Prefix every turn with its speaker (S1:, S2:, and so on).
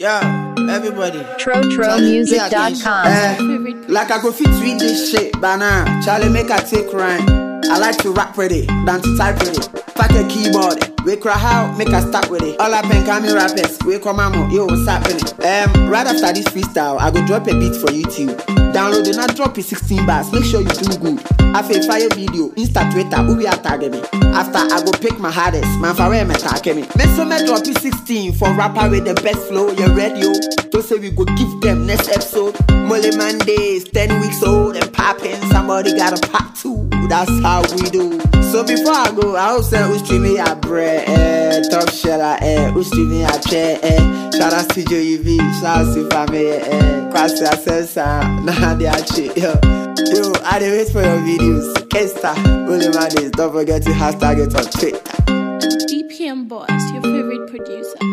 S1: Yo, everybody.
S2: TroTroMusic.com.
S1: Like I go fit read this shit, but nah. Charlie make I take rhyme. I like to rap with it, than to type with it. Pack a keyboard, we cry how, make a start with it. All up and coming rappers, we come on, yo, what's happening? Right after this freestyle, I go drop a beat for YouTube. Download it, not drop it 16 bars, make sure you do good. After a fire video, Insta Twitter, who we are tagging me. After I go pick my hardest, man for where me tagging me. Me so me drop it 16 for rapper with the best flow, you ready yo? To say we go give them next episode. Molly Mondays, 10 weeks old and popping, somebody got a pop too. That's how we do. So before I go, I hope say who's streaming your bread, top sheller, who's streaming your chair, shout out to Joey V, shout out to family, Kwasi Asesa, nah they are shit, yo, I dey wait for your videos, Kesta, Molly Mondays, don't forget to hashtag it on Twitter.
S3: DPM Boss, your favorite producer.